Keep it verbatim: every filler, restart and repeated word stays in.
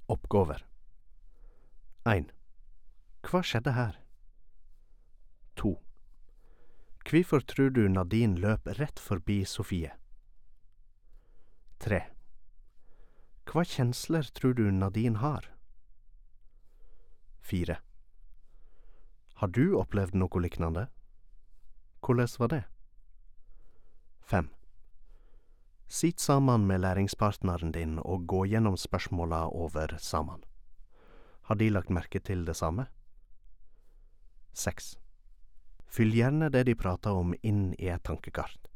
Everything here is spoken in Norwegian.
Oppgåver. en. Hva skjedde her? to. Hvorfor tror du Nadine løp rett forbi Sofie? tre. Hva kjensler tror du Nadine har? fire. Har du opplevd noe lignende? Hvordan var det? fem. Sitt sammen med læringspartneren din og gå gjennom spørsmåla over sammen. Har de lagt merke til det samme? seks. Fyll gjerne det de prater om inn i et tankekart.